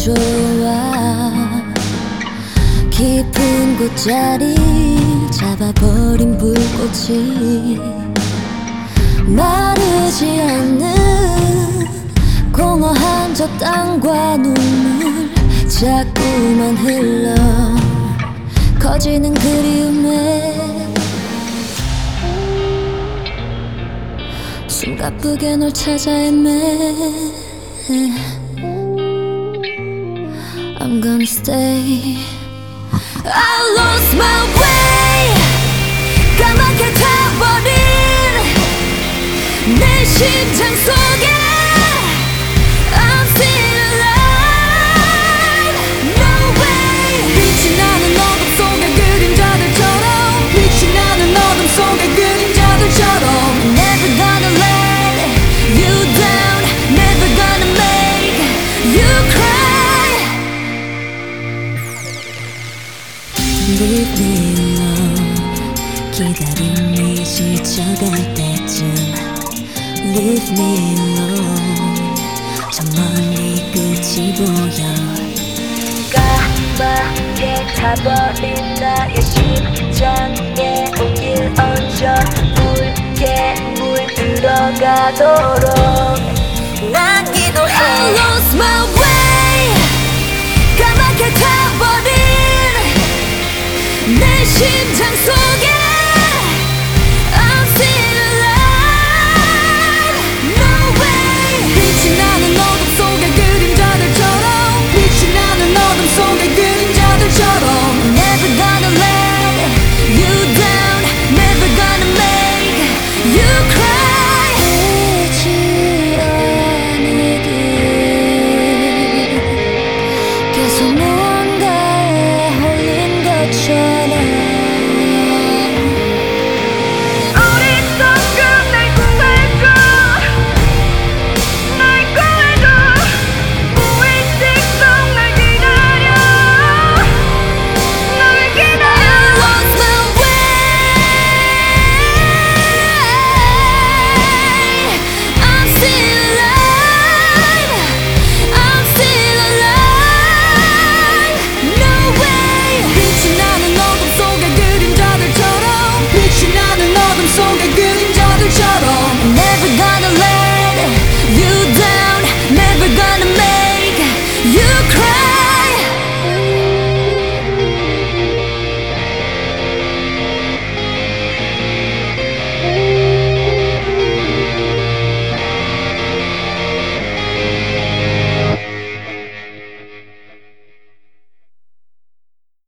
좋아. 깊은 곳자리 잡아버린 불꽃이 마르지 않는 공허한 저 땅과 눈물 자꾸만 흘러 커지는 그리움에 숨가쁘게 널 찾아 헤매. I'm gonna stay. I lost my way. 까맣게 타버린 내 심장 속에 I'm still alive. No way. 빛이 나는 어둠 속의 그림자들처럼, 빛이 나는 어둠 속의 그림자들처럼 Never gonna let you down. Never gonna make you cry. Leave me alone. 기다림이 지쳐갈 때쯤 Leave me alone. 저 멀리 끝이 보여. 까맣게 타버린 나의 심장에 온길 얹어 붉게 물들어가도록 난 기도해. I lost my way.